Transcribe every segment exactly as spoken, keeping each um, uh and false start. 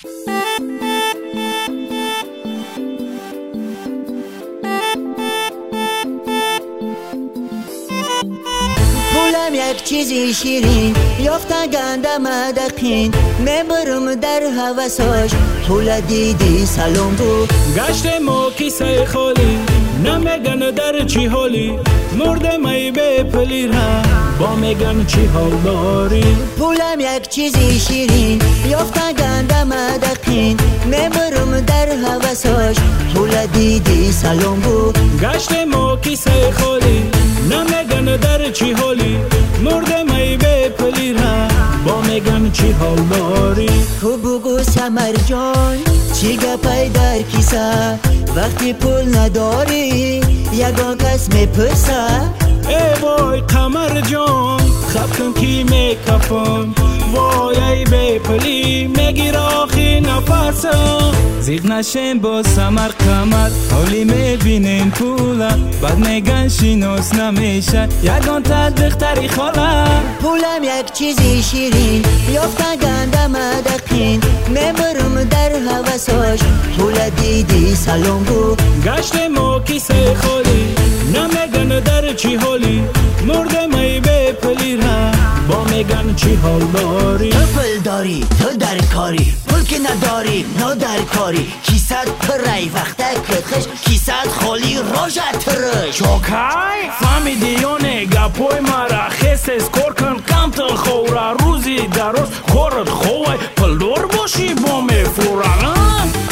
پولم یک چیزی شیرین یافته گندم دقین میبرم در هوساش پول دیدی سلام بو گشت ما کیسه خالی نمیگن در چی حالی مرده می به پلی را با میگن چی حال داری پولم یک چیزی شیرین یافته گندم دقین میبرم در هوساش پول دیدی سلام بو گشت ما کیسه خالی نمیگن در چی حالی مرده می به پلی را با میگن چی حال داری تو بگو سمر جان چی گپای در کیسه وقتی پول نداری یگان کس میپرسه ای وای قمر جان خب کن کی میکفم وای ای به پلی میگیر آخی نفسم زیغ نشین با سمر قمر حالی میبینین پولا بعد میگن شیناس نمیشه یگان تدبختری خاله پولم یک چیزی شیرین یافته گندم دقین میبرم در هوساش پول دیدی سلام بو گشت ما کیسه خالی نمیگن در چی حالی مرده می به پلی را با میگن چی حال داری تو پل داری تو در کاری پول که نداری نو در کاری کیست پرای وقته کتخش کیست خالی روشت رش چوکای فهمیدیونه گپوی مرا خیست اسکور کن کم تل خوره روزی درست کارت خواه پل دار باشی با میفورن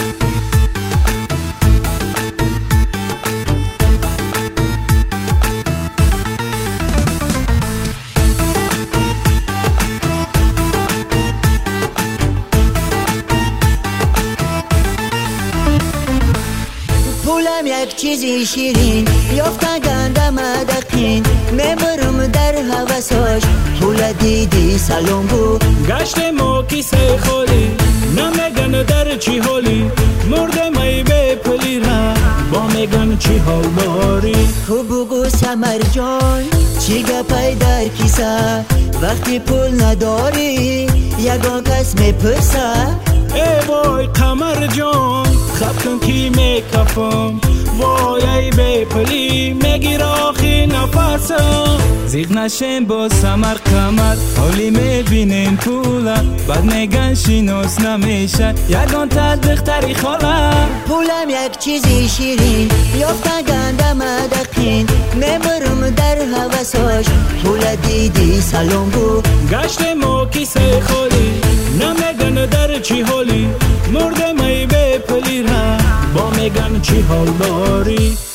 پولم یک چیزی شیرین یافته گندم دقین میبرم در هوساش پول دیدی سلام بو گشت ما کیسه خالی نمیگن در چی حالی مرده می به پلی را با میگن چی حال داری تو بگو سمر جان چی گپای در کیسه وقتی پول نداری یگان کس میپرسه ای وای قمر جان خب کن کی میکفم وای ای به پلی میگیر آخی نفسم زیغ نشین با سمر قمر حالی میبینین پولا بعد میگن شیناس نمیشه یگان تدبختری خاله پولم یک چیزی شیرین یافته گندم دقین میبرم در هوساش پول دیدی سلام بو گشت ما کیسه خالی نمیگن در چی حالی مرده می به پلی را با میگن چی حال داری